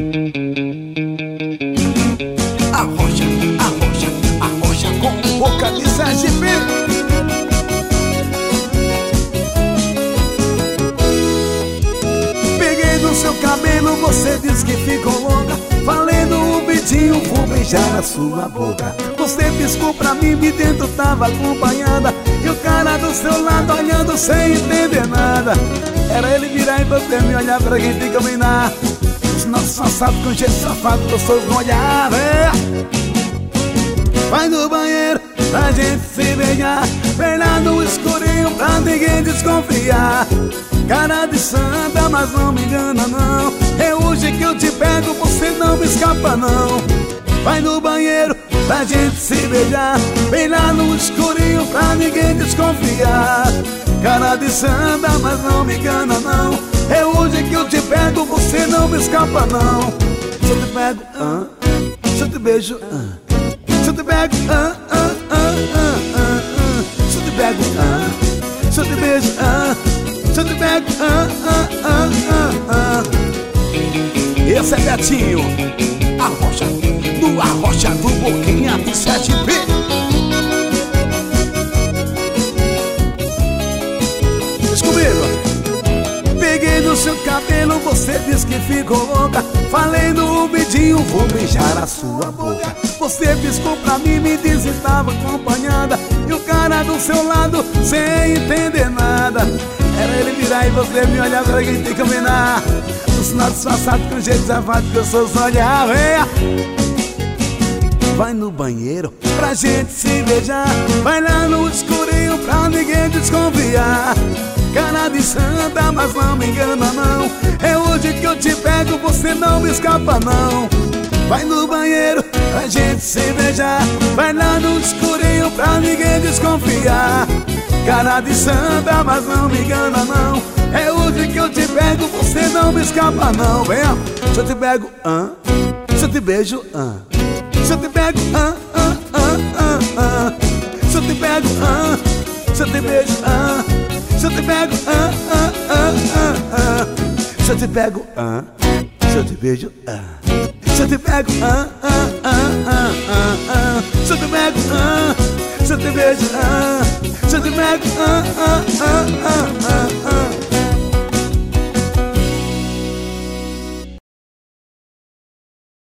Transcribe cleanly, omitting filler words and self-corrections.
Arrocha, arrocha, arrocha com boca de Sergipe. Peguei no seu cabelo, você disse que ficou louca. Falei no vidinho, vou beijar a sua boca. Você piscou pra mim, de dentro tava acompanhada. E o cara do seu lado olhando sem entender nada. Era ele virar e você me olhar pra gente combinar. Os nossos passados com jeito safado, pessoas não olhavam. Vai no banheiro pra gente se beijar. Vem lá no escurinho pra ninguém desconfiar. Cara de santa, mas não me engana não. É hoje que eu te pego, você não me escapa não. Vai no banheiro pra gente se beijar. Vem lá no escurinho pra ninguém desconfiar. Cara de santa, mas não me engana não. É hoje que eu te pego, você não me escapa não. Se eu te pego, se eu te beijo, se eu te pego, se eu te pego, se eu te beijo, se eu te pego, Esse é Betinho, Arrocha, no Arrocha do Boquinha de Sergipe. Comigo. Peguei no seu cabelo, você disse que ficou louca. Falei no ouvidinho, vou beijar a sua boca. Você piscou pra mim, me disse que estava acompanhada. E o cara do seu lado, sem entender nada. Era ele virar e você me olhar pra quem tem que combinar. Os nossos passados com jeito safado que eu sou só olhar. Vai no banheiro pra gente se beijar. Vai lá no escurinho pra ninguém desconfiar. Cara de santa, mas não me engana não. É hoje que eu te pego, você não me escapa não. Vai no banheiro pra gente se beijar. Vai lá no escurinho pra ninguém desconfiar. Cara de santa, mas não me engana não. É hoje que eu te pego, você não me escapa não. Vem, se eu te pego, se eu te beijo, se eu te pego, se eu te pego, se eu te beijo, se eu te pego, se eu te pego, se eu te beijo, se eu te pego,